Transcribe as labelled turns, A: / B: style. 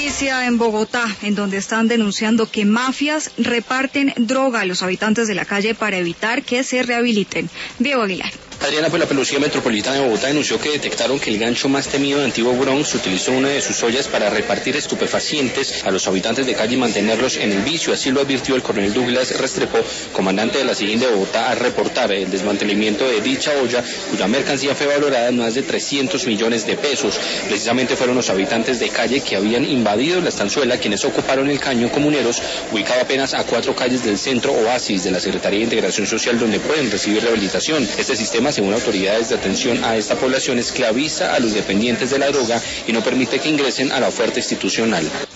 A: Noticia en Bogotá, en donde están denunciando que mafias reparten droga a los habitantes de la calle para evitar que se rehabiliten. Diego Aguilar.
B: Adriana, pues la Policía Metropolitana de Bogotá denunció que detectaron que el gancho más temido de Antiguo Bronx utilizó una de sus ollas para repartir estupefacientes a los habitantes de calle y mantenerlos en el vicio. Así lo advirtió el coronel Douglas Restrepo, comandante de la SIJIN de Bogotá, al reportar el desmantelamiento de dicha olla, cuya mercancía fue valorada en más de 300 millones de pesos. Precisamente fueron los habitantes de calle que habían invadido la estanzuela quienes ocuparon el caño Comuneros, ubicado apenas a 4 calles del centro Oasis de la Secretaría de Integración Social, donde pueden recibir rehabilitación. Este sistema, según autoridades de atención a esta población, esclaviza a los dependientes de la droga y no permite que ingresen a la oferta institucional.